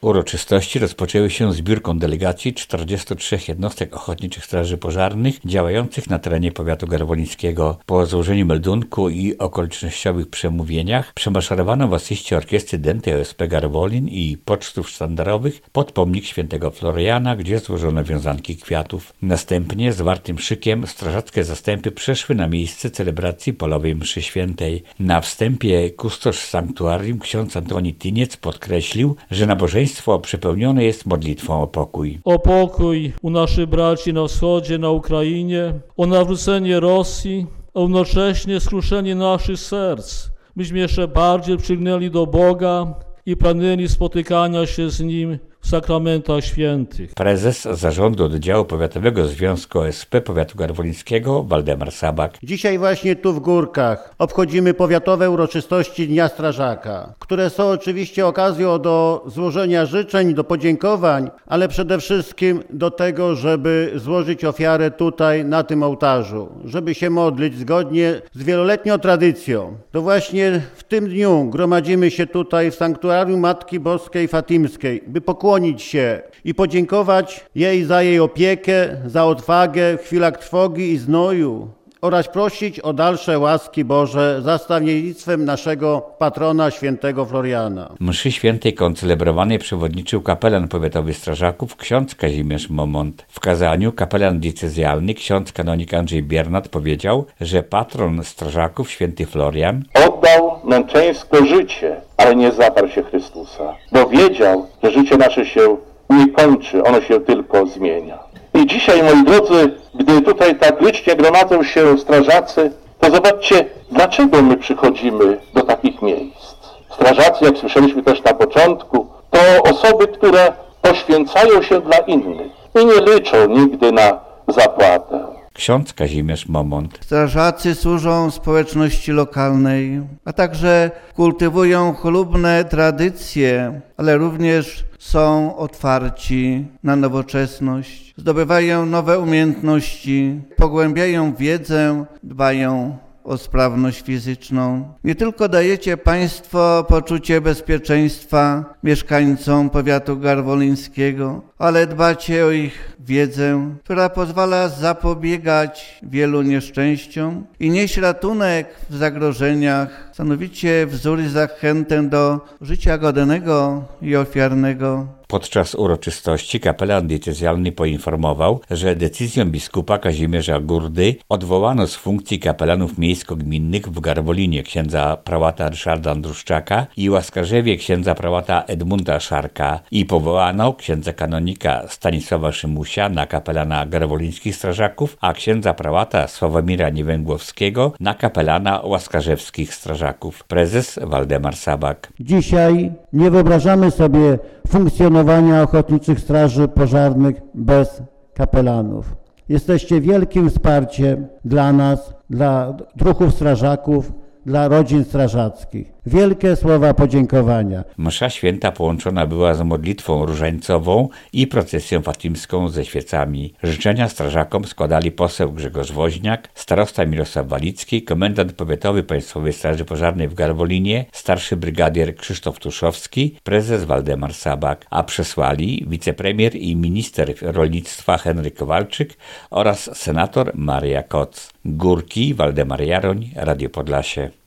Uroczystości rozpoczęły się zbiórką delegacji 43 jednostek ochotniczych straży pożarnych działających na terenie powiatu garwolińskiego. Po złożeniu meldunku i okolicznościowych przemówieniach przemaszerowano w asyście orkiestry Dętej OSP Garwolin i pocztów sztandarowych pod pomnik świętego Floriana, gdzie złożono wiązanki kwiatów. Następnie zwartym szykiem strażackie zastępy przeszły na miejsce celebracji polowej mszy świętej. Na wstępie kustosz sanktuarium ksiądz Antoni Tyniec podkreślił, że nabożeństwo przepełnione jest modlitwą o pokój. O pokój u naszych braci na wschodzie, na Ukrainie, o nawrócenie Rosji, a równocześnie skruszenie naszych serc, byśmy jeszcze bardziej przygnęli do Boga i pragnęli spotykania się z Nim w sakramentach świętych. Prezes Zarządu Oddziału Powiatowego Związku OSP Powiatu Garwolińskiego Waldemar Sabak. Dzisiaj właśnie tu w Górkach obchodzimy powiatowe uroczystości Dnia Strażaka, które są oczywiście okazją do złożenia życzeń, do podziękowań, ale przede wszystkim do tego, żeby złożyć ofiarę tutaj na tym ołtarzu, żeby się modlić zgodnie z wieloletnią tradycją. To właśnie w tym dniu gromadzimy się tutaj w sanktuarium Matki Boskiej Fatimskiej, by pokłonić się i podziękować jej za jej opiekę, za odwagę w chwilach trwogi i znoju oraz prosić o dalsze łaski Boże za stawiennictwem naszego patrona świętego Floriana. Mszy świętej koncelebrowanej przewodniczył kapelan powiatowy strażaków ksiądz Kazimierz Momont. W kazaniu kapelan diecezjalny ksiądz kanonik Andrzej Biernat powiedział, że patron strażaków święty Florian oddał męczeńsko życie, ale nie zaparł się Chrystusa, bo wiedział, że życie nasze się nie kończy, ono się tylko zmienia. I dzisiaj, moi drodzy, gdy tutaj tak licznie gromadzą się strażacy, to zobaczcie, dlaczego my przychodzimy do takich miejsc. Strażacy, jak słyszeliśmy też na początku, to osoby, które poświęcają się dla innych i nie liczą nigdy na zapłatę. Ksiądz Kazimierz Momont. Strażacy służą społeczności lokalnej, a także kultywują chlubne tradycje, ale również są otwarci na nowoczesność, zdobywają nowe umiejętności, pogłębiają wiedzę, dbają o sprawność fizyczną. Nie tylko dajecie Państwo poczucie bezpieczeństwa mieszkańcom powiatu garwolińskiego, ale dbacie o ich wiedzę, która pozwala zapobiegać wielu nieszczęściom i nieść ratunek w zagrożeniach. Stanowicie wzór i zachętę do życia godnego i ofiarnego. Podczas uroczystości kapelan diecezjalny poinformował, że decyzją biskupa Kazimierza Gurdy odwołano z funkcji kapelanów miejsko-gminnych w Garwolinie księdza prałata Ryszarda Andruszczaka i Łaskarzewie księdza prałata Edmunda Szarka i powołano księdza kanonika Stanisława Szymusia na kapelana garwolińskich strażaków, a księdza prałata Sławomira Niewęgłowskiego na kapelana łaskarzewskich strażaków. Prezes Waldemar Sabak. Dzisiaj nie wyobrażamy sobie funkcjonowania ochotniczych straży pożarnych bez kapelanów. Jesteście wielkim wsparciem dla nas, dla druhów strażaków, dla rodzin strażackich. Wielkie słowa podziękowania. Msza święta połączona była z modlitwą różańcową i procesją fatimską ze świecami. Życzenia strażakom składali poseł Grzegorz Woźniak, starosta Mirosław Walicki, komendant powiatowy Państwowej Straży Pożarnej w Garwolinie, starszy brygadier Krzysztof Tuszowski, prezes Waldemar Sabak, a przesłali wicepremier i minister rolnictwa Henryk Kowalczyk oraz senator Maria Koc. Górki, Waldemar Jaroń, Radio Podlasie.